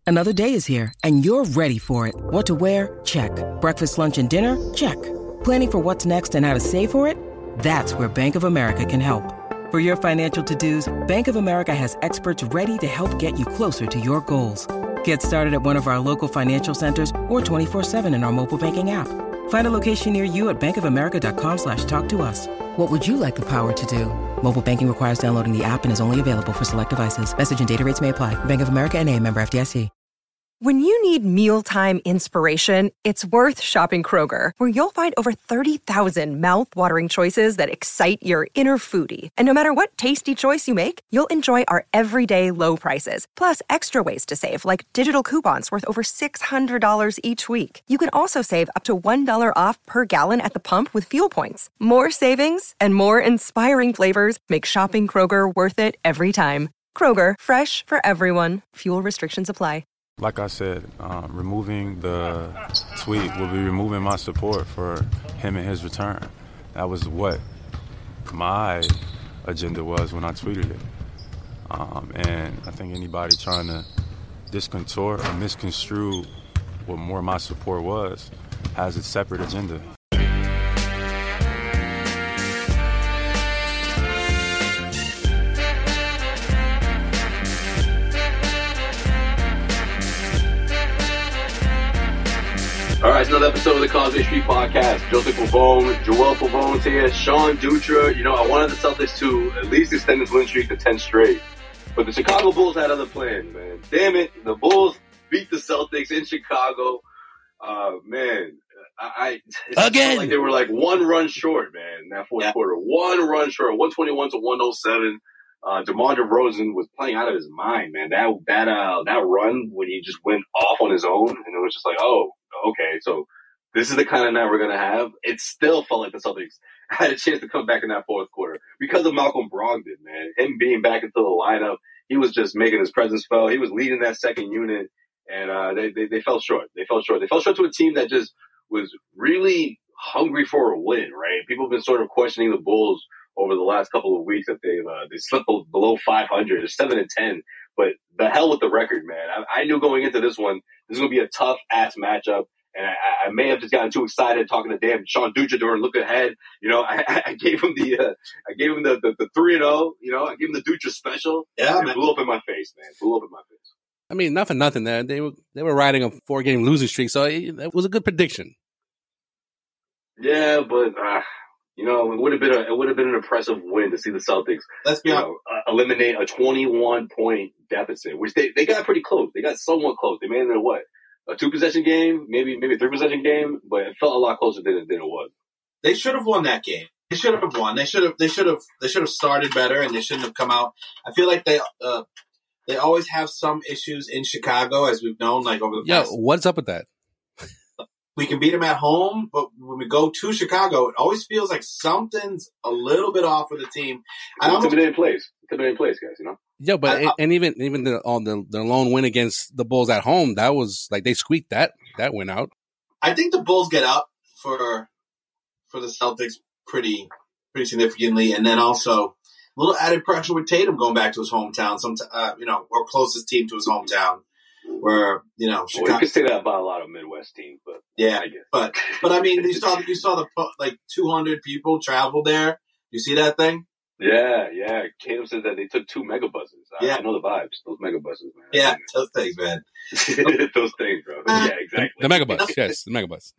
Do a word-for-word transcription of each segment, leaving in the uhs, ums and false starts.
Another day is here, and you're ready for it. What to wear? Check. Breakfast, lunch, and dinner? Check. Planning for what's next and how to save for it? That's where Bank of America can help. For your financial to-dos, Bank of America has experts ready to help get you closer to your goals. Get started at one of our local financial centers or twenty-four seven in our mobile banking app. Find a location near you at bankofamerica.com slash talk to us. What would you like the power to do? Mobile banking requires downloading the app and is only available for select devices. Message and data rates may apply. Bank of America N A, member F D I C. When you need mealtime inspiration, it's worth shopping Kroger, where you'll find over thirty thousand mouth-watering choices that excite your inner foodie. And no matter what tasty choice you make, you'll enjoy our everyday low prices, plus extra ways to save, like digital coupons worth over six hundred dollars each week. You can also save up to one dollar off per gallon at the pump with fuel points. More savings and more inspiring flavors make shopping Kroger worth it every time. Kroger, fresh for everyone. Fuel restrictions apply. Like I said, um, removing the tweet will be removing my support for him and his return. That was what my agenda was when I tweeted it. Um, and I think anybody trying to discontort or misconstrue what more my support was has a separate agenda. All right, it's another episode of the Causeway Street Podcast. Joseph Pavone, Joel Pavone's here, Sean Dutra. You know, I wanted the Celtics to at least extend this win streak to ten straight. But the Chicago Bulls had other plans, man. Damn it, the Bulls beat the Celtics in Chicago. Uh, man, I, I Again. Like they were like one run short, man, in that fourth yeah. quarter. One run short, one twenty-one to one oh seven. Uh, DeMar DeRozan was playing out of his mind, man. That, that, uh, that run when he just went off on his own, and it was just like, oh, okay, so this is the kind of night we're going to have. It still felt like the Celtics had a chance to come back in that fourth quarter because of Malcolm Brogdon, man. Him being back into the lineup, he was just making his presence felt. He was leading that second unit, and uh, they, they they fell short. They fell short. They fell short to a team that just was really hungry for a win, right? People have been sort of questioning the Bulls over the last couple of weeks that they've uh, they slipped below five hundred. They're seven and ten. But the hell with the record, man. I, I knew going into this one, this is going to be a tough-ass matchup. And I, I may have just gotten too excited talking to damn Sean Dutra during look ahead. You know, I, I gave him the uh, I gave him the, the, the three and oh. You know, I gave him the Dutra special. Yeah, man. It blew up in my face, man. It blew up in my face. I mean, nothing, nothing there. They were they were riding a four-game losing streak, so it, it was a good prediction. Yeah, but uh, you know, it would have been a, it would have been an impressive win to see the Celtics Let's be you know, uh, eliminate a twenty-one point deficit, which they, they got pretty close. They got somewhat close. They made it a what? A two possession game, maybe maybe a three possession game, but it felt a lot closer than it, than it was. They should have won that game. They should have won. They should have. They should have. They should have started better, and they shouldn't have come out. I feel like they uh, they always have some issues in Chicago, as we've known, like over the yeah, past. Yeah, what's up with that? We can beat them at home, but when we go to Chicago, it always feels like something's a little bit off with the team. I don't intimidating plays, intimidating plays, guys. You know. Yeah, but I, I, and even even the on the the lone win against the Bulls at home, that was like they squeaked that that win out. I think the Bulls get up for for the Celtics pretty pretty significantly, and then also a little added pressure with Tatum going back to his hometown. Some uh, you know, or closest team to his hometown. Where you know, Chicago. Well, you could say that about a lot of Midwest teams, but yeah, I guess. but but I mean, you saw you saw the like two hundred people travel there. You see that thing? Yeah, yeah. Tatum said that they took two megabuses. I, yeah. I know the vibes. Those megabuses, man. Yeah, those things, man. Those things, bro. Yeah, exactly. The, the megabus, yes, the megabus.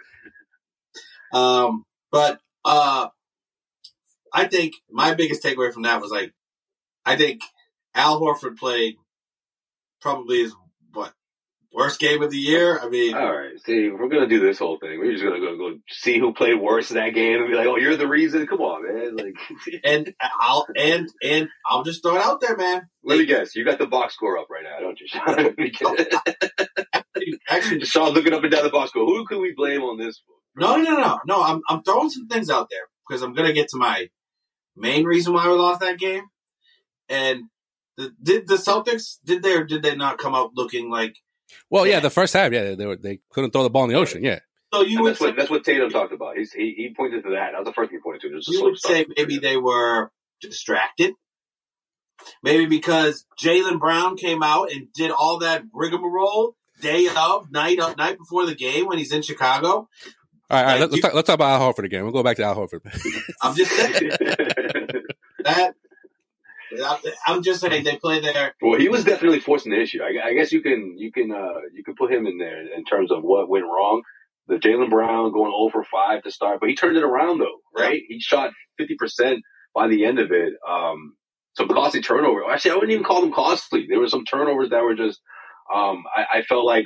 Um, but uh, I think my biggest takeaway from that was like, I think Al Horford played probably his what worst game of the year. I mean, all right. See, we're gonna do this whole thing. We're just gonna go go see who played worse in that game and be like, "Oh, you're the reason." Come on, man. Like, and I'll and and I'll just throw it out there, man. Let me guess. You got the box score up right now, don't you, Sean? actually, actually, Sean's looking up and down the box score. Who can we blame on this? No, no, no, no, no. I'm I'm throwing some things out there because I'm gonna get to my main reason why we lost that game. And the, did the Celtics did they or did they not come out looking like? Well, yeah, the first half, yeah, they were they couldn't throw the ball in the ocean, yeah. So you would that's, say, what, that's what Tatum talked about. He's, he he pointed to that. That was the first thing he pointed to. You would say maybe they were distracted maybe because Jaylen Brown came out and did all that rigmarole day of, night of, night before the game when he's in Chicago. All right, all right. Like, Let's, you, talk, let's talk about Al Horford again. We'll go back to Al Horford. I'm just saying that. I'm just saying they play there. Well, he was definitely forcing the issue. I, I guess you can you can uh, you can put him in there in terms of what went wrong. The Jaylen Brown going zero for five to start, but he turned it around though, right? Yeah. He shot fifty percent by the end of it. Um, some costly turnovers. Actually, I wouldn't even call them costly. There were some turnovers that were just. Um, I, I felt like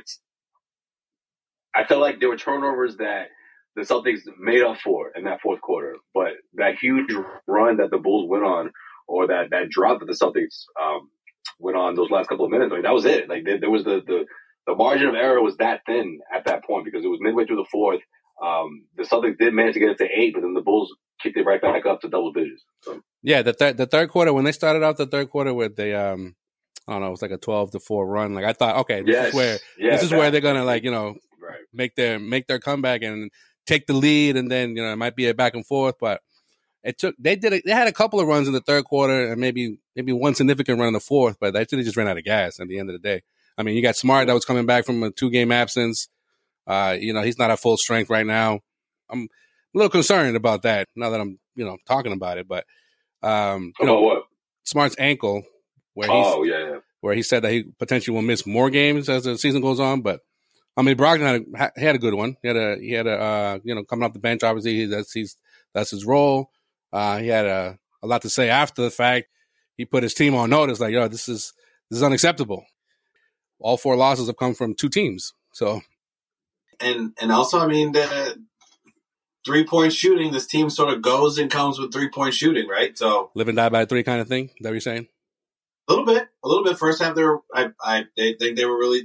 I felt like there were turnovers that the Celtics made up for in that fourth quarter, but that huge run that the Bulls went on. Or that, that drop that the Celtics um, went on those last couple of minutes. I mean, that was it. Like there, there was the, the the margin of error was that thin at that point because it was midway through the fourth. Um, the Celtics did manage to get it to eight, but then the Bulls kicked it right back up to double digits. So. Yeah, the third the third quarter when they started out the third quarter with the um, I don't know, it was like a twelve to four run. Like I thought, okay, this yes. is where yeah, this is that, where they're gonna like you know right. make their make their comeback and take the lead, and then you know it might be a back and forth, but. It took. They did. A, they had a couple of runs in the third quarter, and maybe maybe one significant run in the fourth. But they just ran out of gas at the end of the day. I mean, you got Smart that was coming back from a two game absence. Uh, you know, he's not at full strength right now. I'm a little concerned about that now that I'm you know talking about it. But um, you about know, what? Smart's ankle, where he's, oh yeah, yeah, where he said that he potentially will miss more games as the season goes on. But I mean, Brogdon had a, he had a good one. He had a he had a uh, you know coming off the bench. Obviously, he, that's he's that's his role. Uh, he had a, a lot to say after the fact. He put his team on notice, like, yo, this is this is unacceptable. All four losses have come from two teams. So, and and also, I mean, the three point shooting. This team sort of goes and comes with three point shooting, right? So, live and die by three kind of thing. Is that what you're saying? A little bit, a little bit. First half, they were, I, I, they think they were really,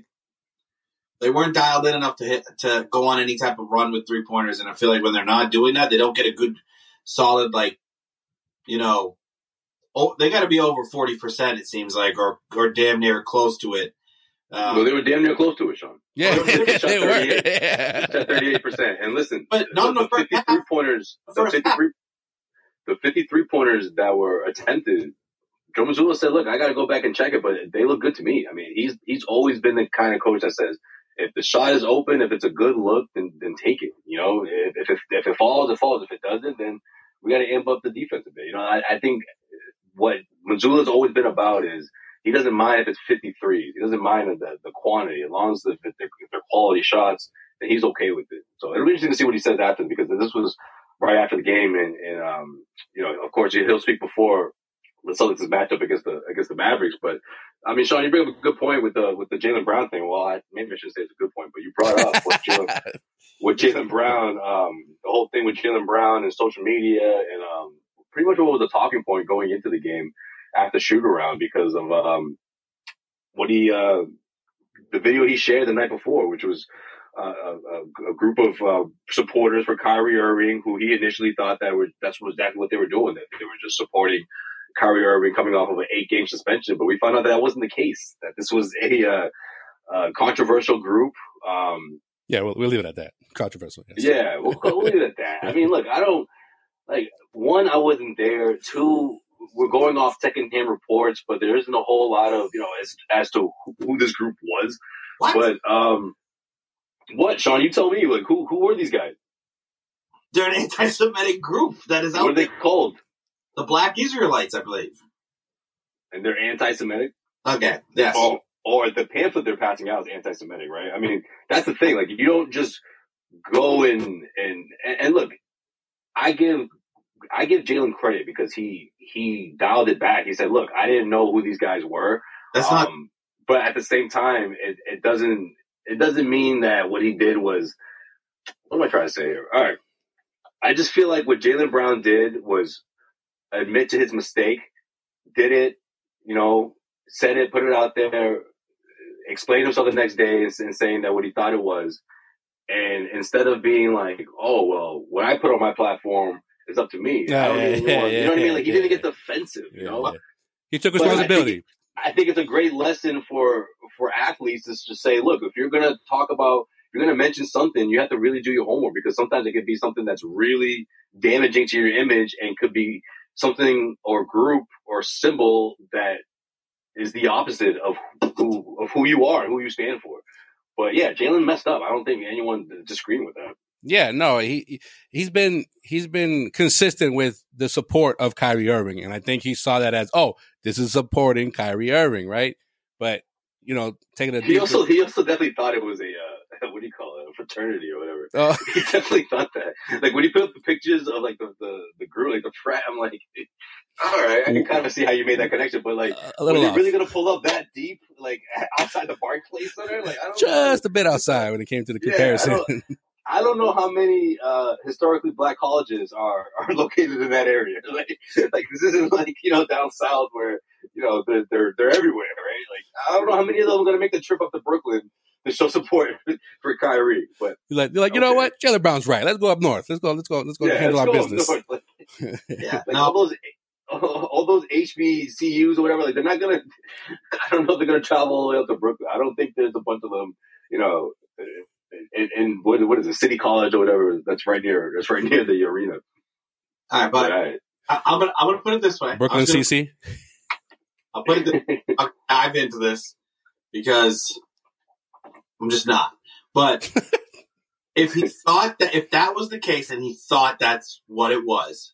they weren't dialed in enough to hit to go on any type of run with three pointers. And I feel like when they're not doing that, they don't get a good. Solid, like, you know, oh, they got to be over forty percent, it seems like, or or damn near close to it. Um, well, they were damn near close to it, Sean. Yeah, they were. They they were. Yeah. thirty-eight percent. And listen, but no, the, no, the fifty-three pointers, the fifty-three, the fifty-three pointers that were attempted, Joe Mazzulla said, look, I got to go back and check it, but they look good to me. I mean, he's he's always been the kind of coach that says, if the shot is open, if it's a good look, then then take it. You know, if if it, if it falls, it falls. If it doesn't, then we got to amp up the defense a bit. You know, I, I think what Mazzulla's always been about is he doesn't mind if it's fifty-three. He doesn't mind the the quantity. As long as the, if they're, if they're quality shots, then he's okay with it. So it'll be interesting to see what he says after, because this was right after the game. And, and um, you know, of course, he'll speak before the Celtics' matchup against the against the Mavericks. But, I mean, Sean, you bring up a good point with the with the Jaylen Brown thing. Well, I, maybe I shouldn't say it's a good point, but you brought up what Jaylen with Jaylen Brown, um, the whole thing with Jaylen Brown and social media, and um, pretty much what was the talking point going into the game after shoot around because of um, what he uh, the video he shared the night before, which was uh, a, a group of uh, supporters for Kyrie Irving, who he initially thought that were that's exactly what they were doing. That they were just supporting Kyrie Irving coming off of an eight-game suspension, but we found out that, that wasn't the case. That this was a uh, uh, controversial group. Um, Yeah, we'll, we'll leave it at that. Controversial. Yes. Yeah, we'll, we'll leave it at that. I mean, look, I don't, like, one, I wasn't there. Two, we're going off secondhand reports, but there isn't a whole lot of, you know, as, as to who this group was. What? But, um, what, Sean, you tell me, like, who, who were these guys? They're an anti-Semitic group that is out What are they there. called? The Black Israelites, I believe. And they're anti-Semitic? Okay, yes. Oh, or the pamphlet they're passing out is anti-Semitic, right? I mean, that's the thing. Like, you don't just go and, and, and look, I give, I give Jaylen credit because he, he dialed it back. He said, look, I didn't know who these guys were. That's um, not, but at the same time, it, it doesn't, it doesn't mean that what he did was, what am I trying to say here? All right. I just feel like what Jaylen Brown did was admit to his mistake, did it, you know, said it, put it out there, explained himself the next day and, and saying that what he thought it was. And instead of being like, oh, well, what I put on my platform is up to me. Yeah, I don't yeah, even yeah, want, yeah, you know what I mean? yeah, Like, he yeah, didn't yeah. get defensive, you Yeah, know? yeah. He took But I responsibility. think, I think it's a great lesson for, for athletes is to say, look, if you're going to talk about, if you're going to mention something, you have to really do your homework, because sometimes it could be something that's really damaging to your image and could be something or group or symbol that is the opposite of who of who you are and who you stand for. But yeah, Jalen messed up. I don't think anyone disagreeing with that. Yeah, no, he he's been he's been consistent with the support of Kyrie Irving, and I think he saw that as, oh, this is supporting Kyrie Irving, right? But you know, taking a he deeper... also he also definitely thought it was a uh, what do you call it, a fraternity or whatever. Oh. He definitely thought that. Like when he put up the pictures of like the the, the group, like the frat, I'm like, all right, I can kind of see how you made that connection, but like, a little were off. they really gonna pull up that deep, like outside the Barclays Center? Like, I don't just know. a bit outside when it came to the Yeah, comparison. I don't, I don't know how many uh, historically black colleges are, are located in that area. Like, like this isn't like, you know, down south where, you know, they're they're, they're everywhere, right? Like, I don't know how many of them are going to make the trip up to Brooklyn to show support for Kyrie. But You're like, you're like, you okay. know what? Jaylen Brown's right. Let's go up north. Let's go. Let's go. Let's go yeah, handle let's our go business. up north. Like, Yeah, like no. all those all those H B C Us or whatever. Like, they're not gonna. I don't know if they're gonna travel all the way up to Brooklyn. I don't think there's a bunch of them. You know. In, in what, what is it, City College or whatever? That's right near. That's right near the arena. All right, but Right. I, I'm gonna I'm gonna put it this way. Brooklyn gonna, C C. I'll put it. This, I'll dive into this because I'm just not. But if he thought that if that was the case and he thought that's what it was,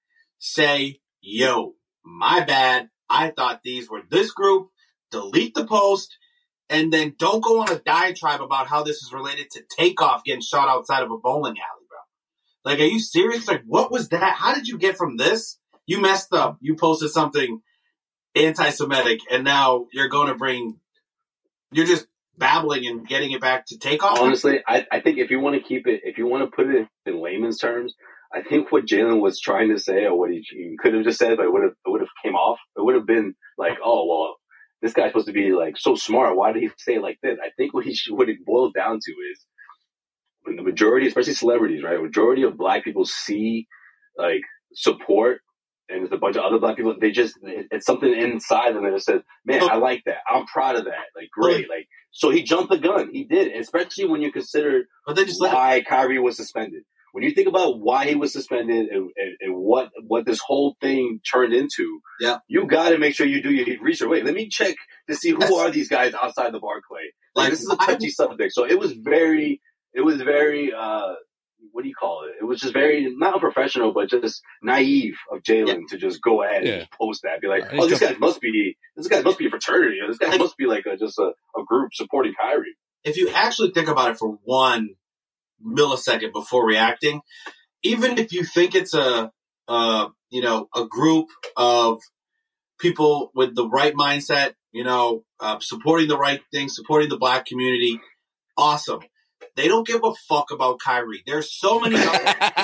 say, yo, my bad. I thought these were this group. Delete the post. And then don't go on a diatribe about how this is related to Takeoff getting shot outside of a bowling alley, bro. Like, are you serious? Like, what was that? How did you get from this? You messed up. You posted something anti-Semitic, and now you're going to bring, you're just babbling and getting it back to Takeoff? Honestly, I, I think if you want to keep it, if you want to put it in layman's terms, I think what Jalen was trying to say, or what he, he could have just said, but it would have, it would have came off. It would have been like, oh, well, this guy's supposed to be like so smart. Why did he say it like this? I think what he should, what it boils down to is when the majority, especially celebrities, right? Majority of black people see like support, and there's a bunch of other black people. They just it's something inside them that just says, "Man, I like that. I'm proud of that. Like, great." Like, so he jumped the gun. He did, especially when you consider But they just why Kyrie was suspended. When you think about why he was suspended and, and, and what what this whole thing turned into, yeah, you got to make sure you do your research. Wait, let me check to see who are these guys outside the Barclay. Like, Like, this is a touchy subject, so it was very, it was very, uh, what do you call it? It was just very not unprofessional, but just naive of Jalen Yeah. to just go ahead Yeah. and post that. Be like, Uh, oh, he's this just- guy must be, this guy must be a fraternity. Or this guy Like- must be like a, just a, a group supporting Kyrie. if you actually think about it for one millisecond before reacting, even if you think it's a, uh, you know, a group of people with the right mindset, you know, uh, supporting the right thing, supporting the black community, awesome. They don't give a fuck about Kyrie. There's so many other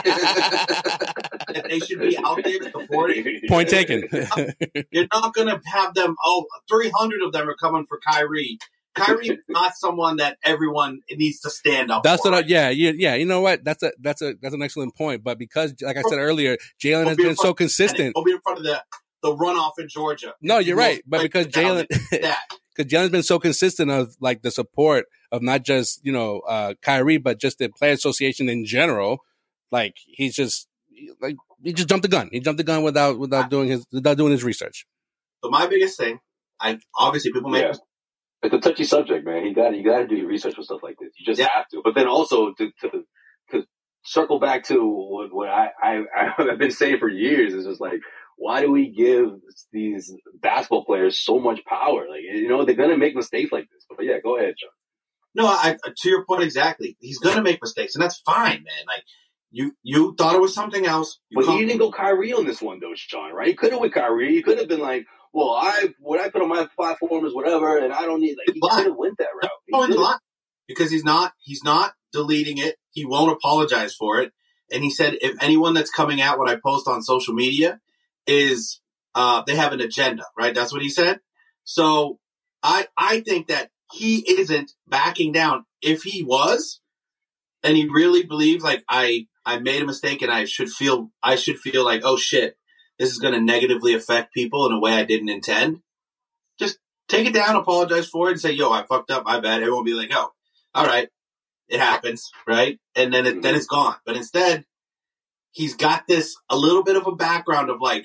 that they should be out there supporting. Point taken. You're not going to have them, oh, three hundred of them are coming for Kyrie. Kyrie is not someone that everyone needs to stand up That's for. what. I, yeah, yeah, yeah. You know what? That's a that's a that's an excellent point. But because, like I said earlier, Jalen has Go be in been front so of- consistent. Go be in front of the, the runoff in Georgia. No, you're right. But Like, because down Jalen, that. because Jalen's been so consistent of like the support of not just you know uh Kyrie, but just the player association in general. Like he's just like he just jumped the gun. He jumped the gun without without doing his without doing his research. So my biggest thing, I obviously people make Yeah. It's a touchy subject, man. You got you got to do your research with stuff like this. You just Yeah. have to. But then also to to, to circle back to what, what I, I I've been saying for years is just like, why do we give these basketball players so much power? Like, you know, they're gonna make mistakes like this. But yeah, go ahead, John. No, I, to your point exactly. He's going to make mistakes, and that's fine, man. Like you, you thought it was something else. You But come- he didn't go Kyrie on this one, though, Sean. Right? He could have went Kyrie. He could have been like, well, I what I put on my platform is whatever, and I don't need like he Why? could have went that route. He No, he's could've. not. Because he's not. He's not deleting it. He won't apologize for it. And he said, if anyone that's coming at what I post on social media is, uh, they have an agenda, right? That's what he said. So I, I think that he isn't backing down. If he was, and he really believes like I, I made a mistake and I should feel, I should feel like, oh shit, this is going to negatively affect people in a way I didn't intend. Just take it down, apologize for it, and say, yo, I fucked up, my bad. Everyone will be like, oh, all right, it happens, right? And then it, then it's gone. But instead, he's got this, a little bit of a background of like,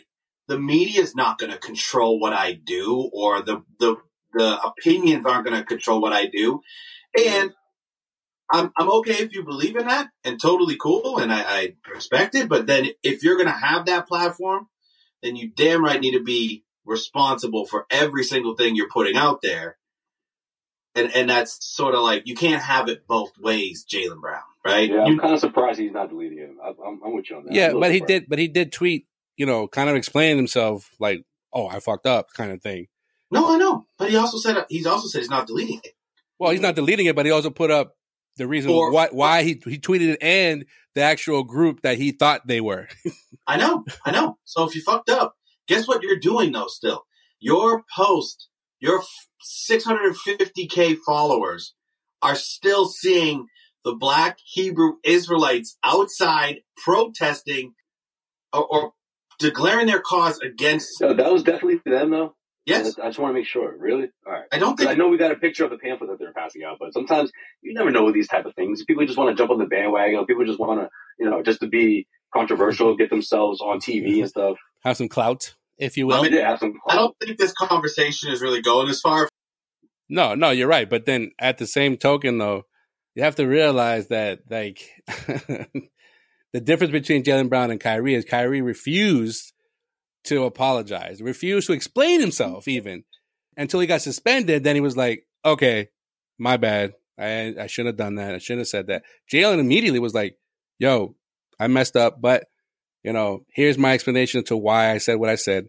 the media is not going to control what I do, or the, the, the opinions aren't going to control what I do. And I'm, I'm okay if you believe in that, and totally cool. And I, I respect it. But then if you're going to have that platform, then you damn right need to be responsible for every single thing you're putting out there. And and that's sort of like, you can't have it both ways, Jaylen Brown, right? Yeah, I'm you, kind of surprised he's not deleting him. I, I'm, I'm with you on that. Yeah, but he surprised. did, but he did tweet, you know, kind of explaining himself, like, "Oh, I fucked up," kind of thing. No, I know, but he also said he's also said he's not deleting it. Well, he's not deleting it, but he also put up the reason Or, why why he he tweeted it and the actual group that he thought they were. I know, I know. So if you fucked up, guess what you're doing though? Still, your post, your six hundred fifty K followers are still seeing the Black Hebrew Israelites outside protesting or, or declaring their cause against. No, that was definitely them, though. Yes, I just want to make sure. Really? All right. I don't think. I know we got a picture of the pamphlet that they're passing out, but sometimes you never know with these type of things. People just want to jump on the bandwagon. People just want to, you know, just to be controversial, get themselves on T V and stuff. Have some clout, if you will. I mean, Yeah, have some. I don't think this conversation is really going as far. No, no, you're right. But then at the same token, though, you have to realize that, like, the difference between Jaylen Brown and Kyrie is Kyrie refused to apologize, refused to explain himself even until he got suspended. Then he was like, okay, my bad. I I shouldn't have done that. I shouldn't have said that. Jaylen immediately was like, yo, I messed up, but, you know, here's my explanation to why I said what I said.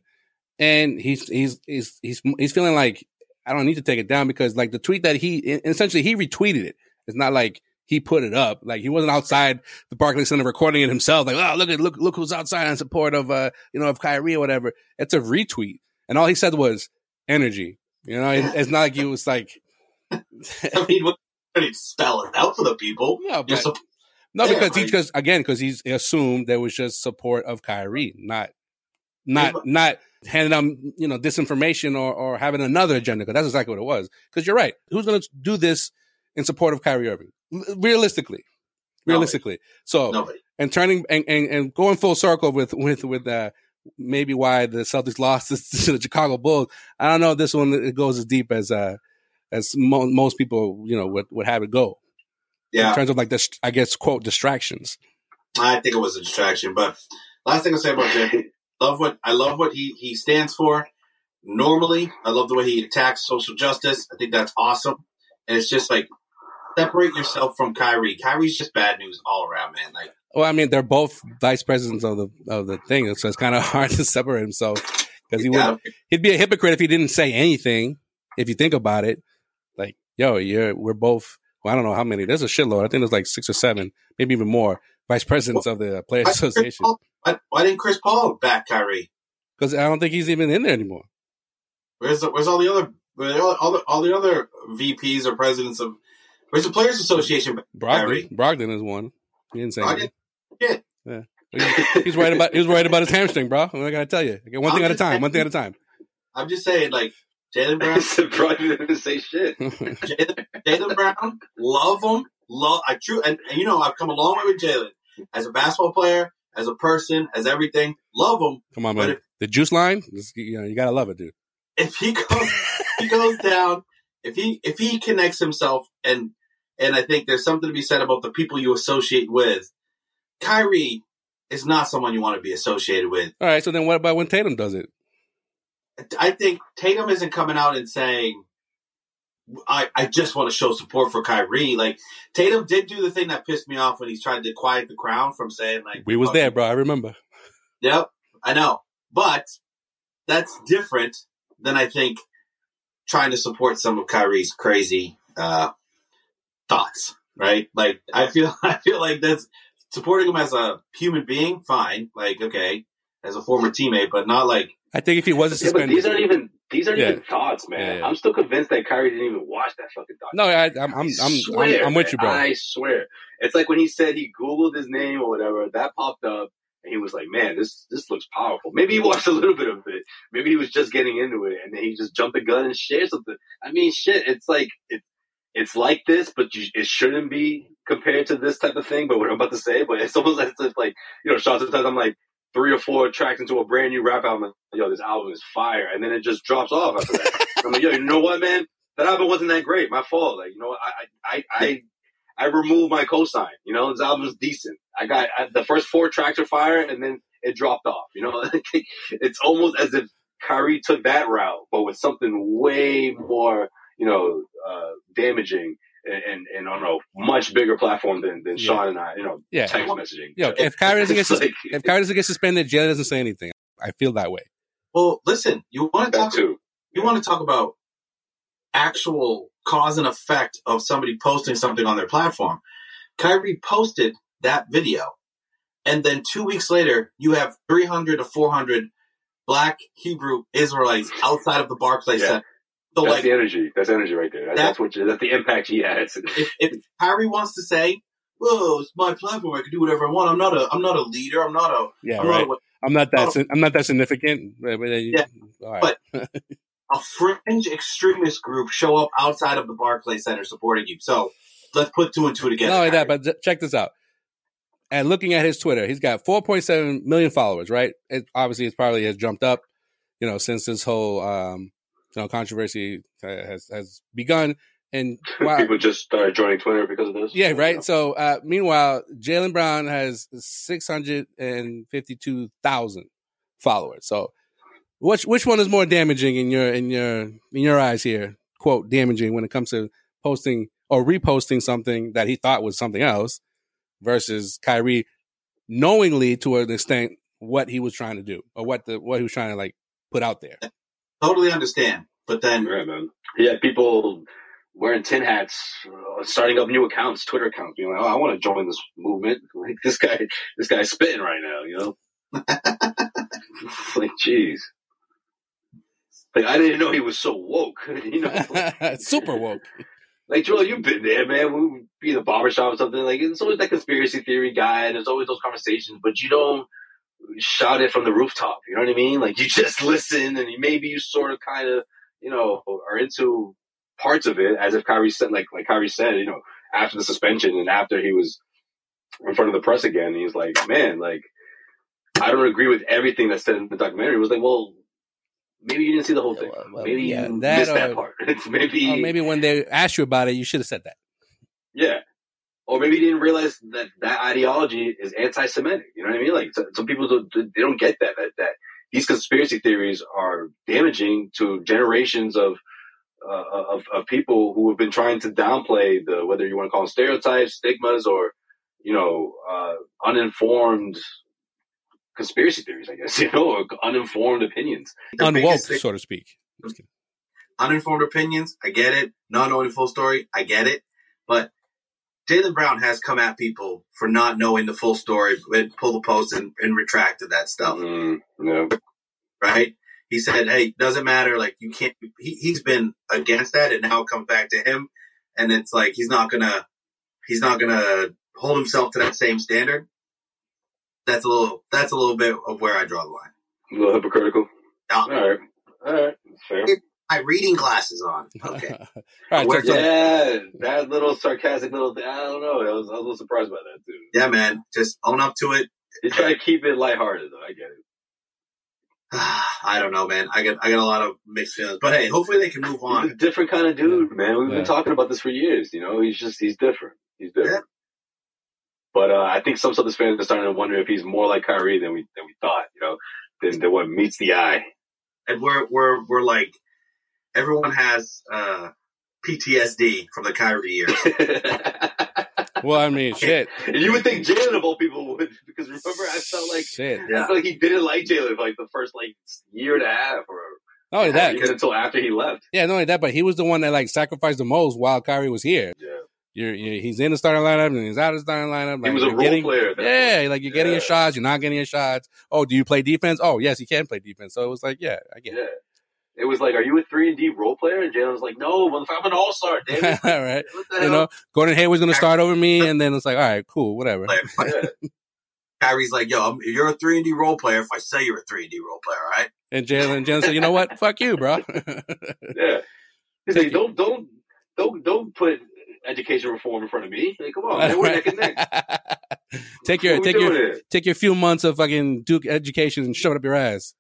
And he's, he's, he's, he's, he's feeling like, I don't need to take it down because, like, the tweet that he, essentially he retweeted it. It's not like he put it up. Like, he wasn't outside the Barclays Center recording it himself. Like, oh, look at, look, look who's outside in support of, uh, you know, of Kyrie or whatever. It's a retweet. And all he said was energy. You know, it, it's not like he was like, I mean, what do you spell it out for the people? no, but, so, no, there, because he, right? because again, because he's assumed there was just support of Kyrie, not, not, Yeah, but- not handing them, you know, disinformation or, or having another agenda. Because that's exactly what it was. Because you're right. Who's going to do this in support of Kyrie Irving? Realistically, realistically. So, Nobody. and turning and, and, and going full circle with with with uh, maybe why the Celtics lost to the Chicago Bulls. I don't know if this one it goes as deep as uh, as mo- most people, you know, would, would have it go. Yeah, In terms of like this, I guess quote distractions. I think it was a distraction. But last thing I'll say about Jay, love what I love what he he stands for. Normally, I love the way he attacks social justice. I think that's awesome. And it's just like, separate yourself from Kyrie. Kyrie's just bad news all around, man. Like, Well, I mean, they're both vice presidents of the of the thing, so it's kind of hard to separate himself because he yeah, would he'd be a hypocrite if he didn't say anything. If you think about it, like, yo, you're we're both. Well, I don't know how many. There's a shitload. I think there's like six or seven, maybe even more, vice presidents of the Players why, Chris Association. Paul, why, why didn't Chris Paul back Kyrie? Because I don't think he's even in there anymore. Where's the, where's all the other where's all, all the all the other V Ps or presidents of? Where's the Players Association? back Kyrie? Brogdon, Brogdon is one. He didn't say I anything. didn't. Yeah. He- He's right about he was right about his hamstring, bro. What I gotta tell you. Okay, one I'm thing at a just time. saying- One thing at a time. I'm just saying, like Jaylen I Brown, surprised you didn't say shit. Jaylen, Jaylen Brown, love him, love. I true, and, and you know I've come a long way with Jaylen as a basketball player, as a person, as everything. Love him. Come on, But man. if- The juice line, this- you know, you gotta love it, dude. If he goes, if he goes down. If he if he connects himself, and and I think there's something to be said about the people you associate with. Kyrie is not someone you want to be associated with. All right, so then what about when Tatum does it? I think Tatum isn't coming out and saying, I, I just want to show support for Kyrie. Like, Tatum did do the thing that pissed me off when he's tried to quiet the crowd from saying, like, We was oh, there, bro. I remember. Yep, I know. But that's different than, I think, trying to support some of Kyrie's crazy uh, thoughts, right? Like, I feel I feel like that's supporting him as a human being, fine. Like, okay, as a former teammate, but not like, I think if he wasn't Yeah, but suspended, these aren't even these aren't Yeah. even thoughts, man. Yeah, yeah. I'm still convinced that Kyrie didn't even watch that fucking documentary. no, I, I'm, I'm, I I'm, swear, I'm, I'm with you, bro. I swear. It's like when he said he Googled his name or whatever, that popped up, and he was like, man, this this looks powerful. Maybe he watched a little bit of it. Maybe he was just getting into it, and then he just jumped the gun and shared something. I mean, shit, it's like, it, it's like this, but you, it shouldn't be compared to this type of thing, but what I'm about to say, but it's almost as if, like, you know, Sean, sometimes I'm like, three or four tracks into a brand new rap album. Yo, this album is fire. And then it just drops off after that. I'm like, yo, you know what, man? That album wasn't that great. My fault. Like, you know what? I, I, I, I removed my cosign. You know, this album is decent. I got I, the first four tracks are fire, and then it dropped off. You know, it's almost as if Kyrie took that route, but with something way more, you know, uh, damaging and, and, and on a much bigger platform than, than yeah. Sean and I, you know, yeah. text messaging. Yo, if Kyrie doesn't get sus- like, if Kyrie doesn't get suspended, Jalen doesn't say anything. I feel that way. Well, listen, you want to talk too. You want to talk about actual cause and effect of somebody posting something on their platform. Kyrie posted that video, and then two weeks later, you have three hundred to four hundred Black Hebrew Israelites outside of the Barclays yeah. Center. So that's like, the energy. That's energy right there. That, that's what. That's the impact he has. If, if Kyrie wants to say, "Well, it's my platform. I can do whatever I want. I'm not a. I'm not a leader. I'm not a. Yeah, I'm right. Not a, I'm not that. I'm, I'm not that significant. Yeah, all right. But a fringe extremist group show up outside of the Barclays Center supporting you. So let's put two and two together. Not only that, but check this out. And looking at his Twitter, he's got four point seven million followers, right? It, obviously, it's probably has jumped up, you know, since this whole, um, you know, controversy has has begun. And while, people just started joining Twitter because of this. Yeah, right. So, uh, meanwhile, Jaylen Brown has six hundred fifty-two thousand followers. So, which which one is more damaging in your in your in your eyes here? Quote, damaging when it comes to posting or reposting something that he thought was something else, versus Kyrie knowingly, to an extent, what he was trying to do or what the what he was trying to like put out there. Totally understand, but then right, man. Yeah, people wearing tin hats, uh, starting up new accounts, Twitter accounts, being like, "Oh, I want to join this movement." Like this guy, this guy's spitting right now, you know. Like, jeez. Like, I didn't know he was so woke, you know. Like, super woke. Like, Joel, you've been there, man. We would be in a barbershop or something. Like, it's always that conspiracy theory guy, and there's always those conversations, but you don't shout it from the rooftop. You know what I mean? Like, you just listen, and maybe you sort of kind of, you know, are into parts of it, as if Kyrie said, like, like Kyrie said, you know, after the suspension and after he was in front of the press again, he's like, man, like, I don't agree with everything that's said in the documentary. It was like, well, maybe you didn't see the whole thing. Well, maybe yeah, you that missed or, that part. maybe, or maybe when they asked you about it, you should have said that. Yeah. Or maybe you didn't realize that that ideology is anti-Semitic. You know what I mean? Like, so, some people, don't, they don't get that, that, that these conspiracy theories are damaging to generations of, uh, of, of people who have been trying to downplay the, whether you want to call them stereotypes, stigmas, or, you know, uh, uninformed conspiracy theories, I guess, you know, or uninformed opinions. Unwoke, thing, so to speak. Uninformed opinions, I get it. Not knowing the full story, I get it. But Jaylen Brown has come at people for not knowing the full story, pull the post and, and retracted that stuff. Mm-hmm. Yeah. Right? He said, hey, doesn't matter. Like, you can't, he, he's been against that, and now it comes back to him. And it's like, he's not gonna, he's not gonna hold himself to that same standard. That's a little. That's a little bit of where I draw the line. A little hypocritical. No. All right. All right. Fair. My reading glasses on. Okay. All right. Where, so, yeah, that little sarcastic little thing. I don't know. I was, I was a little surprised by that too. Yeah, man. Just own up to it. You try to keep it lighthearted, though. I get it. I don't know, man. I get. I got a lot of mixed feelings. But hey, hopefully they can move on. He's a different kind of dude, man. We've yeah. been talking about this for years. You know, he's just he's different. He's different. Yeah. But uh, I think some Celtics fans are starting to wonder if he's more like Kyrie than we than we thought, you know, than, than what meets the eye. And we're we're we're like, everyone has uh, P T S D from the Kyrie years. Well, I mean, shit. And you would think Jalen of all people would, because remember, I felt like shit. I felt like he didn't like Jalen for like the first like year and a half, or not only that, even until after he left. Yeah, not only that, but he was the one that like sacrificed the most while Kyrie was here. Yeah. You're, you're, he's in the starting lineup and he's out of the starting lineup. Like, he was a role getting, player. Yeah, point. like you're getting yeah. your shots, you're not getting your shots. Oh, do you play defense? Oh, yes, he can play defense. So it was like, yeah, I get yeah. it. It was like, are you a three and D role player? And Jalen was like, no, well, I'm an all star, David. All right, you know, Gordon Hayward's going to start over me, and then it's like, all right, cool, whatever. Yeah. Kyrie's like, yo, I'm, you're a three and D role player if I say you're a three and D role player, all right? And Jalen, Jalen said, you know what? Fuck you, bro. Yeah. He's like, don't, don't, don't, don't put education reform in front of me. Like, come on, man, we're neck and neck. take your What we take your doing here? take your few months of fucking Duke education and shove it up your ass.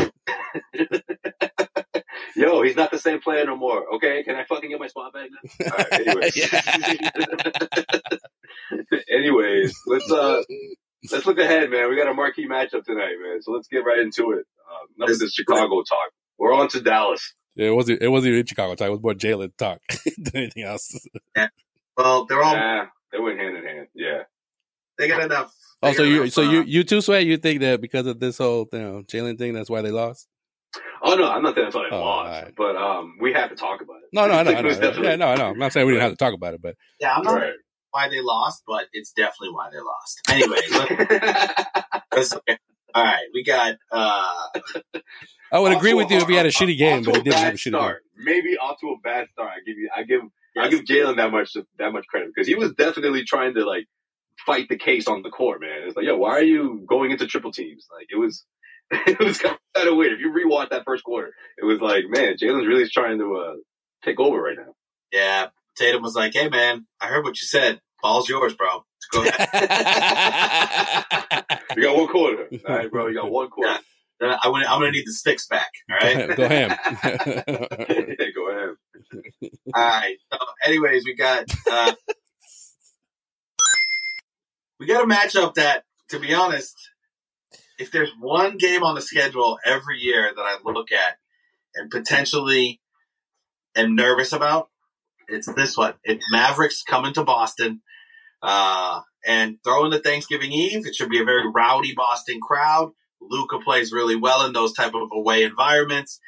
Yo, he's not the same player no more. Okay, can I fucking get my spot back now? All right, anyways. anyways, let's uh, let's look ahead, man. We got a marquee matchup tonight, man. So let's get right into it. Uh, enough of this Chicago talk. We're on to Dallas. Yeah, it wasn't it wasn't even Chicago talk. It was more Jalen talk than anything else. Yeah. Well, they're all Nah, they went hand in hand. Yeah. they got enough. Oh, they so got you enough, so uh, you you too, Sway? You think that because of this whole you know Jalen thing, that's why they lost? Oh no, I'm not saying that's why they Oh, lost, all right. but um, we have to talk about it. No, no, I know, I It know. was definitely- Yeah, no, I know. I'm not saying we didn't have to talk about it, but Yeah, I'm not Right. why they lost, but it's definitely why they lost. Anyway, let's, okay. All right, we got. uh I would agree Off with to you if he had a off- shitty game, off but to he didn't bad have a shitty start. game. Maybe off to a bad start. I give you, I give, I Yes. give Jalen that much, that much credit because he was definitely trying to like fight the case on the court, man. It's like, yo, why are you going into triple teams? Like it was, it was kind of weird. If you rewatch that first quarter, it was like, man, Jalen's really trying to uh, take over right now. Yeah, Tatum was like, "Hey, man, I heard what you said. Ball's yours, bro. Go ahead." You got one quarter, all right, bro. You got one quarter. Then I went, I'm gonna need the sticks back. All right. Go ham. Yeah, go ahead. All right. So, anyways, we got uh, we got a matchup that, to be honest, if there's one game on the schedule every year that I look at and potentially am nervous about, it's this one. It's Mavericks coming to Boston uh, and throwing the Thanksgiving Eve. It should be a very rowdy Boston crowd. Luka plays really well in those type of away environments.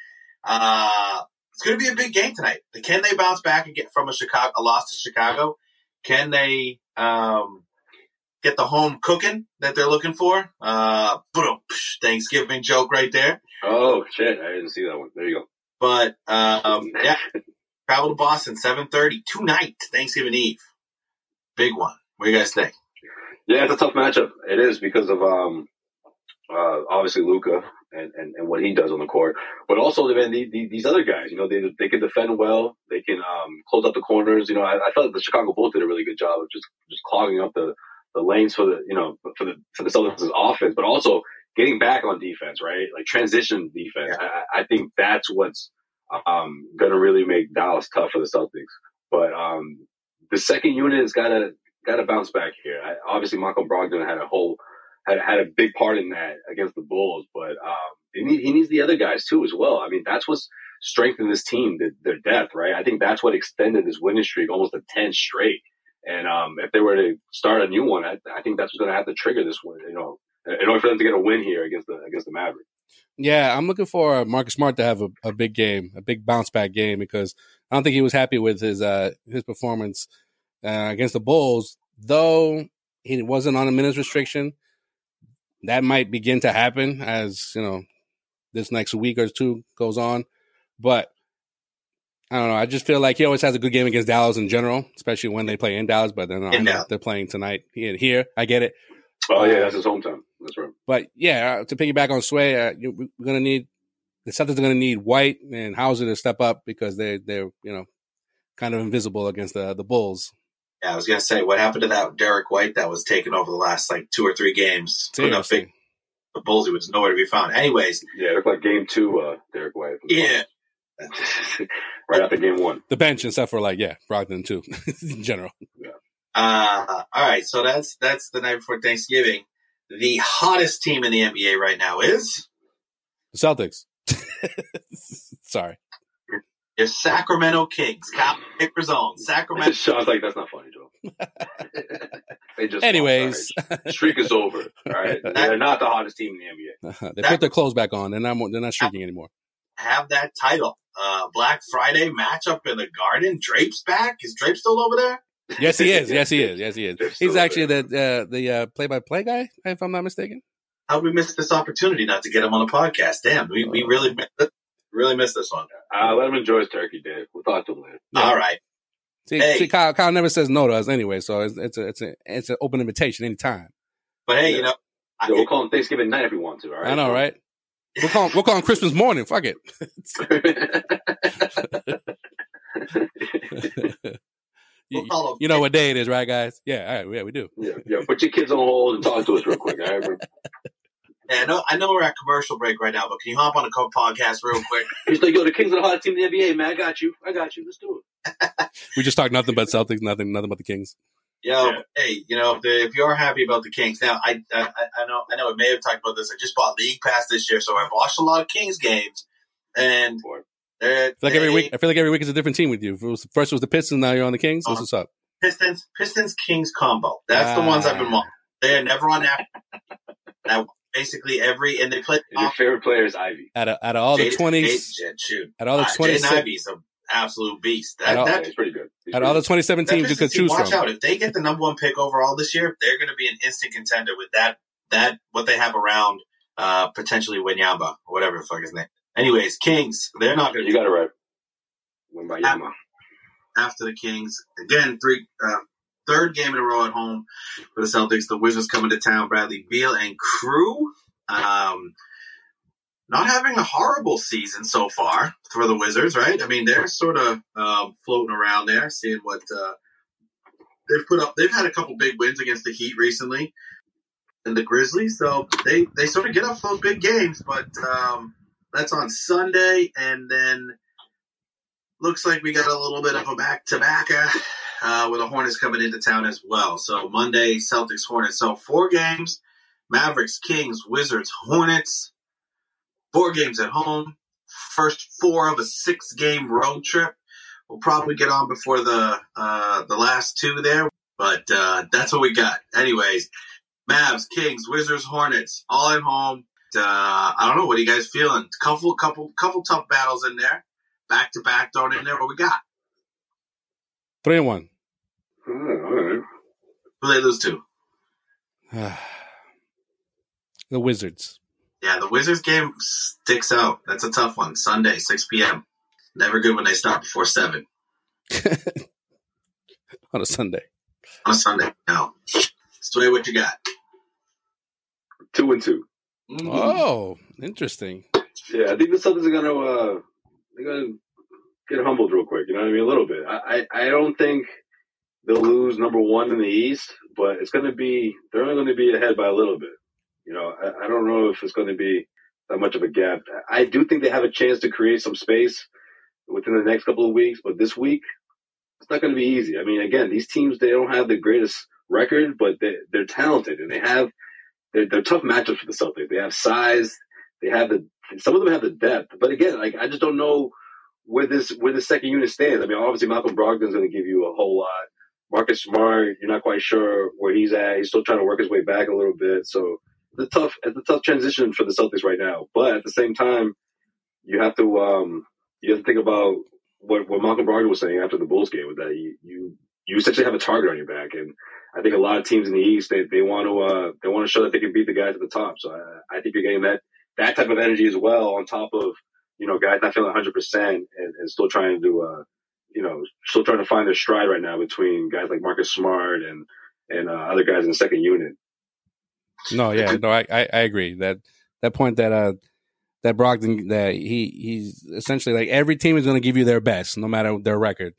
Uh, it's going to be a big game tonight. Can they bounce back and get from a Chicago, a loss to Chicago? Can they um, get the home cooking that they're looking for? Uh, boom, Thanksgiving joke right there. Oh shit, I didn't see that one. There you go. But um, yeah, travel to Boston seven thirty tonight, Thanksgiving Eve. Big one. What do you guys think? Yeah, it's a tough matchup. It is because of um, uh, obviously Luka and, and, and what he does on the court, but also man, the, the, these other guys. You know, they they can defend well. They can um, close up the corners. You know, I, I felt the Chicago Bulls did a really good job of just just clogging up the, the lanes for the you know for the for the Celtics' offense, but also getting back on defense, right? Like transition defense. Yeah. I, I think that's what's um, going to really make Dallas tough for the Celtics. But um, the second unit has got to got to bounce back here. I, obviously, Malcolm Brogdon had a whole had had a big part in that against the Bulls, but um, he, need, he needs the other guys too as well. I mean, that's what's strengthened this team, the, their depth, right? I think that's what extended this winning streak almost to ten straight. And um, if they were to start a new one, I, I think that's what's going to have to trigger this one. You know, in order for them to get a win here against the against the Mavericks. Yeah, I'm looking for Marcus Smart to have a, a big game, a big bounce back game, because I don't think he was happy with his uh, his performance uh, against the Bulls. Though he wasn't on a minutes restriction, that might begin to happen as you know this next week or two goes on. But I don't know. I just feel like he always has a good game against Dallas in general, especially when they play in Dallas. But then I In know Dallas. they're playing tonight here. here. I get it. Oh yeah, that's his hometown. That's right. But yeah, uh, to piggyback on Sway, uh, you, we're gonna need the Celtics are gonna need White and Hauser to step up because they they're you know kind of invisible against the the Bulls. Yeah, I was gonna say, what happened to that Derek White that was taken over the last like two or three games? Putting up Seriously. big the Bulls, he was nowhere to be found. Anyways, Yeah, it looked like game two, uh, Derek White. yeah, right after game one. The bench, except for like yeah, Brogdon too in general. Uh, all right, so that's that's the night before Thanksgiving. The hottest team in the N B A right now is The Celtics. Sorry. your Sacramento Kings. Cop paper zone. Sacramento. Sean's like, that's not funny, Joe. They just Anyways, lost. Streak is over. All right, they're not the hottest team in the N B A. they put their clothes back on. They're not they're not streaking anymore. Have that title. Uh, Black Friday matchup in the Garden. Drape's back. Is Drape still over there? Yes, he is. Yes, he is. Yes, he They're is. still He's actually there. the uh, the uh, play-by-play guy, if I'm not mistaken. How did we miss this opportunity not to get him on the podcast? Damn, we, we really missed it. Really missed this one. Uh, let him enjoy his turkey day. We'll talk to him later. Yeah. All right. See, Hey. see Kyle, Kyle never says no to us anyway, so it's it's a, it's a, it's an open invitation anytime. But hey, Yeah. you know, I, So we'll call him Thanksgiving night if we want to. All right. I know, right? We'll call him, we'll call him Christmas morning. Fuck it. We'll you, call you know what day it is, right, guys? Yeah, all right, yeah, we do. Yeah, yeah. Put your kids on hold and talk to us real quick. All right? Yeah, I know, I know we're at commercial break right now, but can you hop on a couple podcast real quick? He's like, yo, the Kings are the hottest team in the N B A, man. I got you. I got you. Let's do it. We just talked nothing but Celtics, nothing, nothing but the Kings. Yo, Yeah. hey, you know, if, the, if you're happy about the Kings, now I, I I know I know I may have talked about this. I just bought League Pass this year, so I've watched a lot of Kings games, and they're, I feel like every they- week, I feel like every week is a different team with you. If it was, first it was the Pistons, now you're on the Kings. That's what's up. Pistons Pistons Kings combo. That's the ones I've been Ah. watching. They're never on app. Now, basically every and they play. And your favorite player is Ivy. Out of out of all the Jaden- twenties, Jaden- shoot, out of all the Uh, twenty, Jaden Ivey's an absolute beast. At That, all- that, He's pretty good. He's out of all the pretty twenty-seven that teams you could Pistons team, choose watch from. out. If they get the number one pick overall this year, they're going to be an instant contender with that. That what they have around uh, potentially Wanyama or whatever the fuck his name. Anyways, Kings. They're not going good. to You got it right. Win by Yama. after the Kings. Again, three uh, third game in a row at home for the Celtics. The Wizards coming to town. Bradley Beal and crew. Um, not having a horrible season so far for the Wizards, right? I mean, they're sort of um, floating around there, seeing what uh, they've put up. They've had a couple big wins against the Heat recently and the Grizzlies, so they, they sort of get up those big games, but um, that's on Sunday, and then looks like we got a little bit of a back-to-back uh, with the Hornets coming into town as well. So Monday, Celtics, Hornets. So four games, Mavericks, Kings, Wizards, Hornets. Four games at home. First four of a six-game road trip. We'll probably get on before the uh, the last two there, but uh, that's what we got. Anyways, Mavs, Kings, Wizards, Hornets, all at home. Uh, I don't know. What are you guys feeling? Couple, couple, couple tough battles in there. Back to back, thrown in there. What we got? Three and one. Oh, all right. Who they lose to? The Wizards. Yeah, the Wizards game sticks out. That's a tough one. Sunday, six p.m. Never good when they start before seven. On a Sunday. On a Sunday. No. Sway, what you got? Two and two. Mm-hmm. Oh, interesting. Yeah, I think the Celtics are gonna uh, they're gonna get humbled real quick. You know what I mean? A little bit. I, I, I don't think they'll lose number one in the East, but it's gonna be they're only going to be ahead by a little bit. You know, I, I don't know if it's going to be that much of a gap. I do think they have a chance to create some space within the next couple of weeks, but this week it's not going to be easy. I mean, again, these teams they don't have the greatest record, but they, they're talented and they have they're, they're tough matchups for the Celtics. They have size, they have the some of them have the depth, but again, like I just don't know where this where the second unit stands. I mean, obviously Malcolm Brogdon's going to give you a whole lot. Marcus Smart, you're not quite sure where he's at. He's still trying to work his way back a little bit, so. It's a tough, it's a tough transition for the Celtics right now. But at the same time, you have to, um, you have to think about what, what Malcolm Brogdon was saying after the Bulls game, with that you, you, you essentially have a target on your back, and I think a lot of teams in the East they, they want to, uh, they want to show that they can beat the guys at the top. So I, I think you're getting that that type of energy as well, on top of you know guys not feeling one hundred percent and, and still trying to, uh, you know, still trying to find their stride right now between guys like Marcus Smart and and uh, other guys in the second unit. No, yeah, no, I, I, I agree that that point that uh that Brogdon that he he's essentially like every team is going to give you their best no matter their record.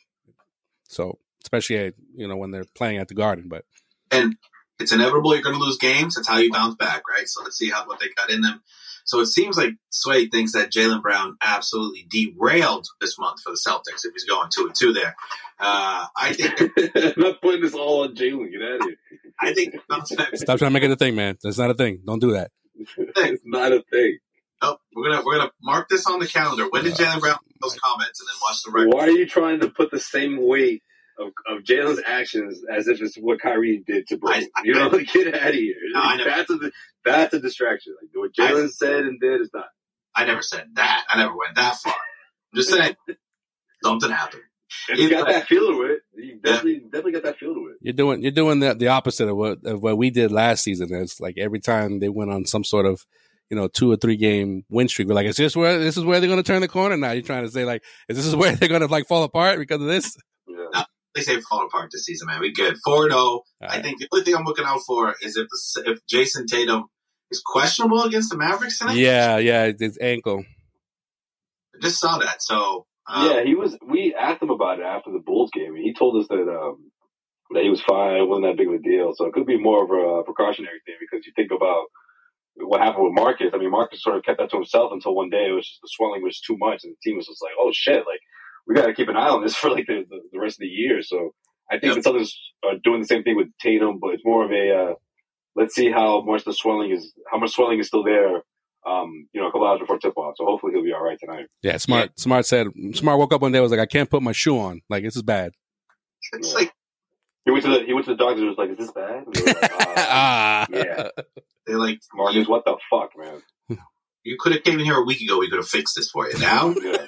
So especially uh, you know when they're playing at the Garden, but and it's inevitable you're going to lose games. That's how you bounce back, right? So let's see how what they got in them. So it seems like Sway thinks that Jaylen Brown absolutely derailed this month for the Celtics if he's going two and two there. Uh, I think I'm not putting this all on Jaylen. Get out of here. I think bounce back. stop trying to make it a thing, man. That's not a thing. Don't do that. It's not a thing. Oh, we're gonna we're gonna mark this on the calendar. When did Jaylen Brown make those comments, and then watch the record? Why are you trying to put the same weight of, of Jalen's actions as if it's what Kyrie did to Bro? I- I- You know, like, get out of here. No, I never- that's a that's a distraction. Like what Jalen said and did is not. I never said that. I never went that far. I'm just saying something happened. You got that feel to it. You definitely definitely got that feel to it. You're doing you're doing the the opposite of what of what we did last season. It's like every time they went on some sort of you know two or three game win streak, we're like, is this where this is where they're going to turn the corner? Now you're trying to say like, is this is where they're going to like fall apart because of this? Yeah. They say fall apart this season, man. We good. four and oh. I right. think the only thing I'm looking out for is if the, if Jason Tatum is questionable against the Mavericks tonight. Yeah, yeah, his ankle. I just saw that. So Um, yeah, he was. We asked him about it after the Bulls game, and he told us that um, that he was fine. It wasn't that big of a deal. So it could be more of a precautionary thing because you think about what happened with Marcus. I mean, Marcus sort of kept that to himself until one day it was just the swelling was too much, and the team was just like, "Oh shit!" Like we got to keep an eye on this for like the, the, the rest of the year. So I think Yep. the Celtics are doing the same thing with Tatum, but it's more of a uh, let's see how much the swelling is, how much swelling is still there. Um, you know, a couple hours before tip off. So hopefully he'll be all right tonight. Yeah, Smart. Yeah. Smart said. Smart woke up one day and was like, I can't put my shoe on. Like this is bad. It's Yeah. like He went to the he went to the doctor and was like, "Is this bad?" And they were like, uh, ah, yeah, they're like Marcus, what the fuck, man? you could have came in here a week ago. We could have fixed this for you. Now, Yeah,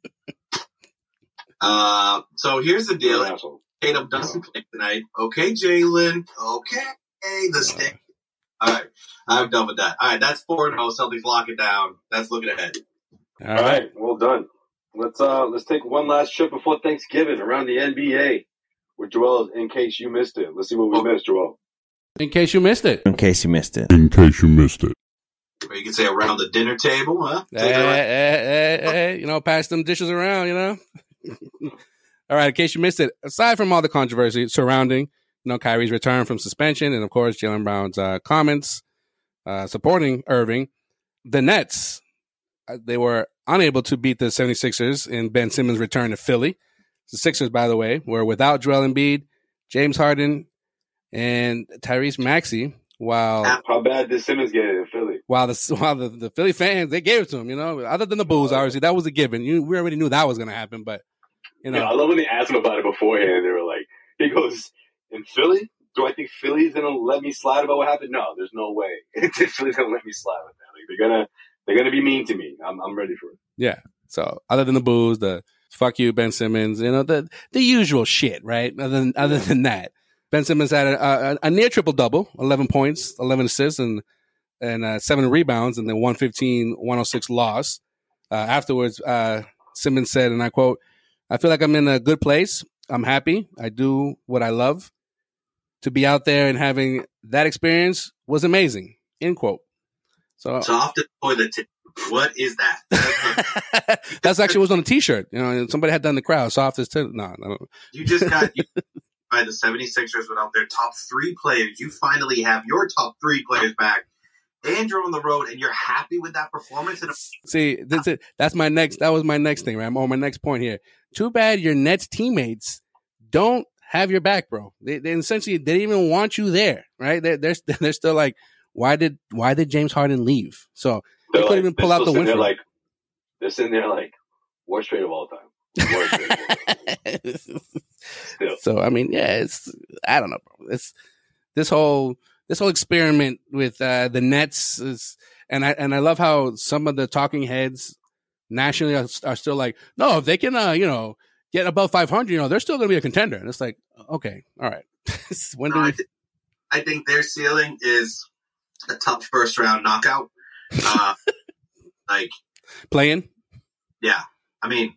uh, so here's the you're deal. an asshole. Tatum doesn't play tonight. Okay, Jalen. Okay, the stick. All right, I'm done with that. All right, that's four and zero. Celtics lock it down. That's looking ahead. all All right. right, well done. Let's uh let's take one last trip before Thanksgiving around the N B A with Joel. In case you missed it, let's see what we Oh. missed, Joel. In case you missed it. In case you missed it. In case you missed it. Or you could say around the dinner table, huh? Hey, hey, hey, hey, you know, pass them dishes around, you know. All right, in case you missed it, aside from all the controversy surrounding, you know, Kyrie's return from suspension and, of course, Jaylen Brown's uh, comments uh, supporting Irving, the Nets, uh, they were unable to beat the seventy-sixers in Ben Simmons' return to Philly. The Sixers, by the way, were without Joel Embiid, James Harden, and Tyrese Maxey, while How bad did Simmons get it in Philly? while the while the, the Philly fans, they gave it to him, you know. Other than the booze, obviously, that was a given. You, we already knew that was going to happen, but, you know. Yeah, I love when they asked him about it beforehand. They were like, he goes, in Philly? Do I think Philly's going to let me slide about what happened? No, there's no way. Philly's going to let me slide with that. Like, they're going to they're gonna be mean to me. I'm, I'm ready for it. Yeah. So other than the booze, the fuck you, Ben Simmons, you know, the the usual shit, right? Other than, other than that, Ben Simmons had a, a, a near triple double, eleven points, eleven assists, and and uh, seven rebounds, and then one fifteen, one oh six loss. Uh, afterwards, uh, Simmons said, and I quote, "I feel like I'm in a good place. I'm happy. I do what I love. To be out there and having that experience was amazing." End quote. So Soft as toilet tip. What is that? that's actually was on a T-shirt. You know, and somebody had done the crowd. Soft as t- no, no. You just got you, by the seventy-sixers without their top three players. You finally have your top three players back, and you're on the road, and you're happy with that performance. And See, that's it. That's my next. That was my next thing, right? I'm on my next point here. Too bad your Nets teammates don't have your back, bro. They, they essentially they didn't even want you there, right? They're they're, they're still like, why did why did James Harden leave? So they They're couldn't like, even pull they're out the still win. sitting For there like, they're sitting there like, worst trade of all time. Worst trade of all time. Still. So I mean, yeah, it's I don't know, bro. It's this whole this whole experiment with uh, the Nets is, and I and I love how some of the talking heads nationally are, are still like, no, if they can, uh, you know, get above five hundred, you know, they're still going to be a contender. And it's like, okay, all right. when do No, I, we? th- I think their ceiling is a tough first round knockout. Uh, like, Playing? yeah, I mean,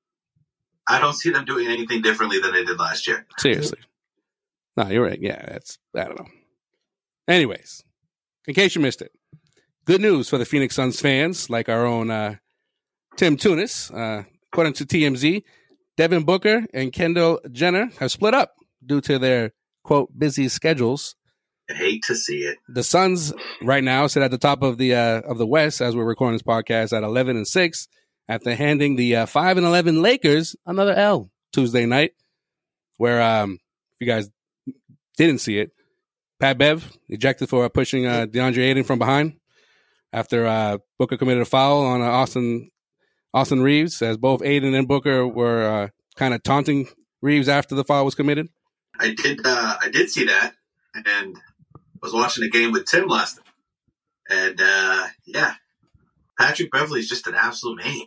I don't see them doing anything differently than they did last year. Seriously. No, you're right. Yeah, that's, I don't know. Anyways, in case you missed it, good news for the Phoenix Suns fans, like our own uh, Tim Tunis. Uh, according to T M Z, Devin Booker and Kendall Jenner have split up due to their, quote, busy schedules. I hate to see it. The Suns right now sit at the top of the uh, of the West as we're recording this podcast at eleven and six after handing the uh, five and eleven Lakers another L Tuesday night, where um, if you guys didn't see it, Pat Bev ejected for pushing uh, DeAndre Ayton from behind after uh, Booker committed a foul on uh, Austin Austin Reeves, as both Ayton and Booker were uh, kind of taunting Reeves after the foul was committed. I did. Uh, I did see that, and was watching a game with Tim last night. And uh, yeah, Patrick Beverley's just an absolute maniac.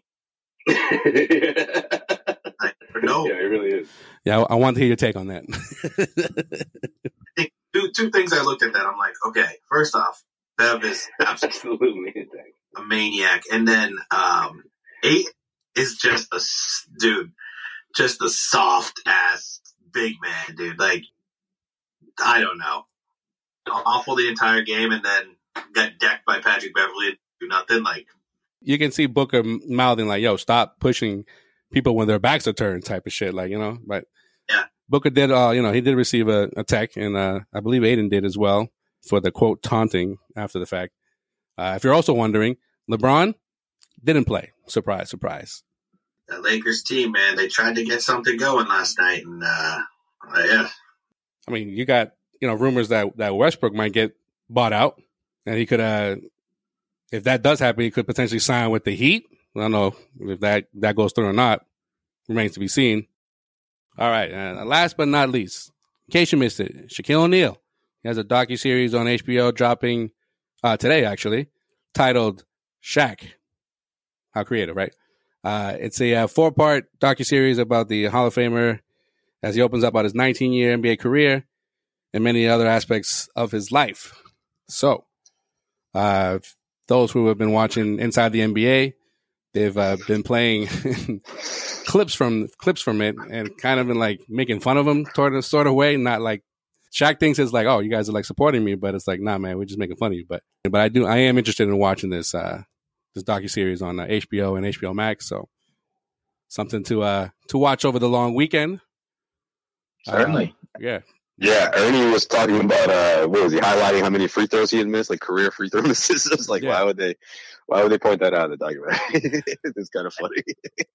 Like, for no, Yeah, it really is. Yeah, I, I want to hear your take on that. I think two two things I looked at that. I'm like, okay, first off, Bev is absolutely Absolutely. a maniac, and then um, eight is just a s- dude, just a soft ass big man, dude. Like, I don't know, awful the entire game, and then got decked by Patrick Beverley. Do nothing. Like, You can see Booker mouthing like, yo, stop pushing people when their backs are turned type of shit, like, you know, but yeah. Booker did, uh, you know, he did receive a, a tech, and uh, I believe Aiden did as well for the quote taunting after the fact. Uh, if you're also wondering, LeBron didn't play. Surprise, surprise. The Lakers team, man, they tried to get something going last night, and uh, uh, yeah. I mean, you got, you know, rumors that, that Westbrook might get bought out, and he could, uh, if that does happen, he could potentially sign with the Heat. I don't know if that, that goes through or not. Remains to be seen. All right, and last but not least, in case you missed it, Shaquille O'Neal. He has a docuseries on H B O dropping uh, today, actually, titled Shaq. How creative, right? Uh, it's a uh, four-part docuseries about the Hall of Famer as he opens up about his nineteen-year N B A career and many other aspects of his life. So, uh, those who have been watching Inside the N B A, they've uh, been playing clips from clips from it and kind of been like making fun of him toward a sort of way. Not like Shaq thinks it's like, oh, you guys are like supporting me, but it's like, nah, man, we're just making fun of you. But but I do I am interested in watching this uh, this docuseries on uh, H B O and H B O Max. So something to uh to watch over the long weekend. Certainly, uh, yeah. Yeah, Ernie was talking about uh, what was he highlighting how many free throws he had missed, like career free throw misses. It's like, yeah. why would they, why would they point that out in the documentary? It's kind of funny.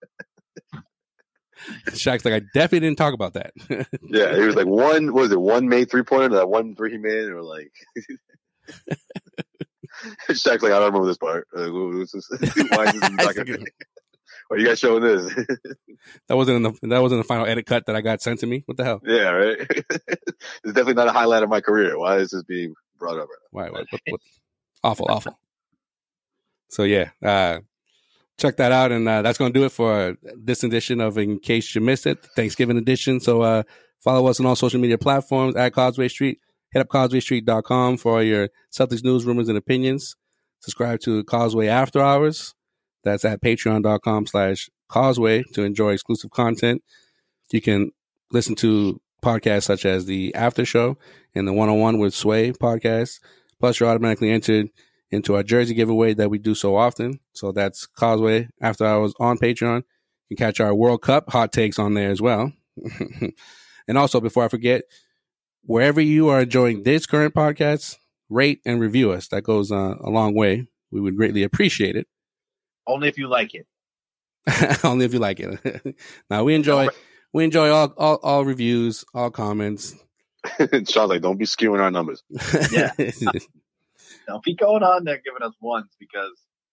Shaq's like, I definitely didn't talk about that. Yeah, he was like, one, what was it, one made three pointer, that one three he made, or like. Shaq's like, I don't remember this part. Like, what's this? Why is this in the documentary? Why are you guys showing this? That wasn't in the that wasn't the final edit cut that I got sent to me. What the hell? Yeah, right. It's definitely not a highlight of my career. Why is this being brought up right now? Right, what, what, awful, awful. So yeah, uh, check that out, and uh, that's going to do it for this edition of In Case You Missed It, Thanksgiving edition. So uh, follow us on all social media platforms at Causeway Street. Hit up causeway street dot com for all your Celtics news, rumors, and opinions. Subscribe to Causeway After Hours. That's at patreon dot com slash causeway to enjoy exclusive content. You can listen to podcasts such as the After Show and the one oh one with Sway podcast. Plus, you're automatically entered into our jersey giveaway that we do so often. So that's Causeway After Hours on Patreon. You can catch our World Cup hot takes on there as well. And also, before I forget, wherever you are enjoying this current podcast, rate and review us. That goes uh, a long way. We would greatly appreciate it. Only if you like it. Only if you like it. Now we enjoy we enjoy all, all all reviews, all comments. Sean's like, don't be skewing our numbers. Yeah. Don't be going on there giving us ones because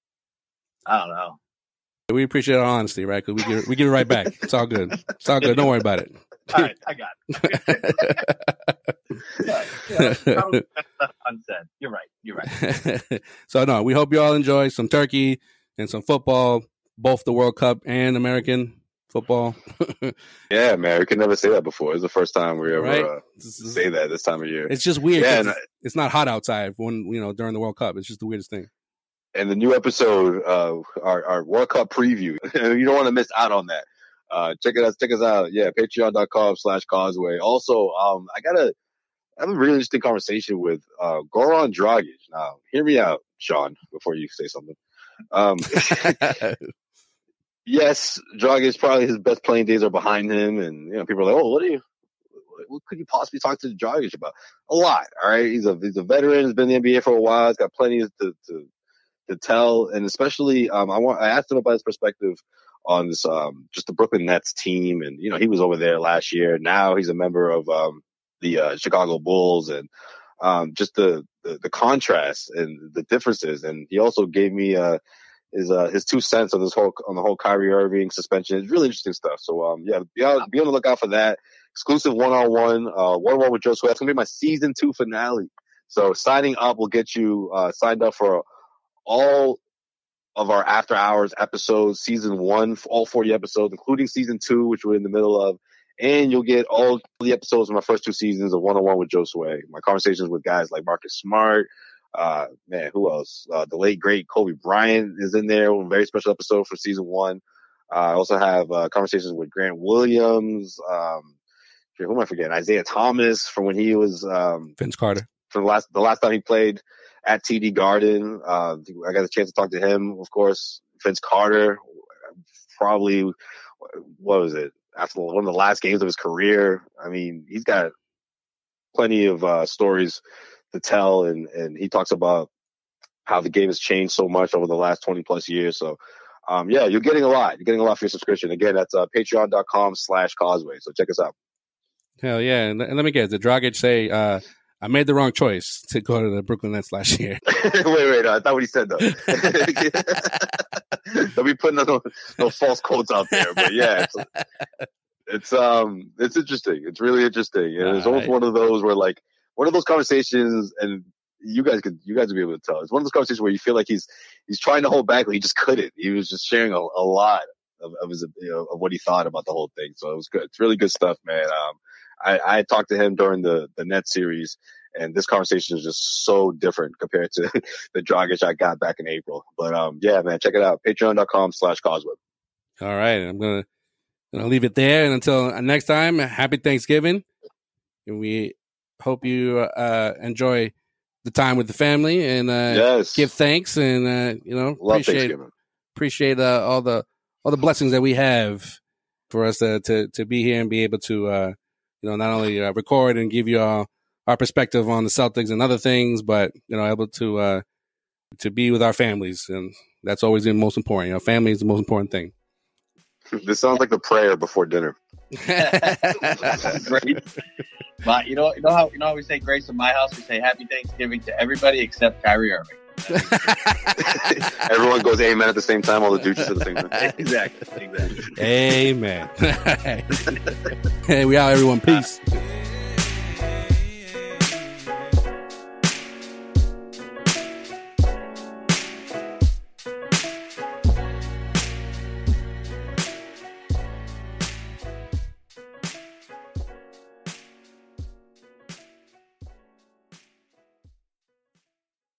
I don't know. We appreciate our honesty, right? Because we give we give it right back. It's all good. It's all good. Don't worry about it. All right, I got it. Yeah, yeah, unsaid. You're right. You're right. So no, we hope you all enjoy some turkey and some football, both the World Cup and American football. Yeah, man, we could never say that before. It's the first time we ever right? uh, say that this time of year. It's just weird. Yeah, it's, and, it's not hot outside when you know during the World Cup. It's just the weirdest thing. And the new episode, uh, our, our World Cup preview. You don't want to miss out on that. Uh, check it out. Check us out. Yeah, patreon dot com slash causeway. Also, um, I got a I have a really interesting conversation with uh, Goran Dragic. Now, hear me out, Sean, before you say something. Um, yes, Dragic probably his best playing days are behind him, and you know people are like, "Oh, what are you? What could you possibly talk to Dragic about?" A lot. All right, he's a he's a veteran. He's been in the N B A for a while. He's got plenty to to to tell, and especially um, I want I asked him about his perspective on this um, just the Brooklyn Nets team, and you know he was over there last year. Now he's a member of um, the uh, Chicago Bulls, and um, just the, the the contrast and the differences. And he also gave me uh, his uh, his two cents on this whole on the whole Kyrie Irving suspension. It's really interesting stuff. So um, yeah, be on, be on the lookout for that exclusive one on one, uh, one on one with Joe Sweat. That's gonna be my season two finale. So signing up will get you uh, signed up for all of our after hours episodes, season one, all forty episodes, including season two, which we're in the middle of. And you'll get all the episodes of my first two seasons of one on one with Joe Sway. My conversations with guys like Marcus Smart, uh, man, who else? Uh, the late great Kobe Bryant is in there. A very special episode for season one. Uh, I also have, uh, conversations with Grant Williams. Um, who am I forgetting? Isaiah Thomas from when he was, um, Vince Carter. For the last, the last time he played at T D Garden. Uh, I got a chance to talk to him, of course. Vince Carter, probably what was it? After one of the last games of his career. I mean, he's got plenty of uh, stories to tell, and, and he talks about how the game has changed so much over the last twenty plus years. So, um, yeah, you're getting a lot. You're getting a lot for your subscription. Again, that's uh, patreon.com slash Causeway. So check us out. Hell yeah. And, and let me guess, did Dragic say, uh, I made the wrong choice to go to the Brooklyn Nets last year? wait, wait, no, I thought what he said, though. Don't be putting no, no false quotes out there. But yeah, it's, it's, um, it's interesting. It's really interesting. And it's almost right. one of those where, like, one of those conversations, and you guys could, you guys would be able to tell. It's one of those conversations where you feel like he's, he's trying to hold back, but he just couldn't. He was just sharing a, a lot of, of his, you know, of what he thought about the whole thing. So it was good. It's really good stuff, man. Um, I, I talked to him during the, the Nets series, and this conversation is just so different compared to the Dragic I got back in April. But, um, yeah, man, check it out. Patreon.com slash Causeway. All right. I'm going to, gonna leave it there. And until next time, happy Thanksgiving. And we hope you, uh, enjoy the time with the family, and uh, yes. give thanks, and uh, you know, Love appreciate appreciate uh, all the all the blessings that we have for us to to, to be here and be able to uh, you know, not only uh, record and give you all our perspective on the Celtics and other things, but you know, able to uh, to be with our families, and that's always the most important. You know, family is the most important thing. This sounds like the prayer before dinner. Great. But you know, you know how you know how we say grace in my house. We say Happy Thanksgiving to everybody except Kyrie Irving. Everyone goes amen at the same time. All the dudes at the same time. Exactly. Exactly. Amen. Hey, we out, everyone. Peace.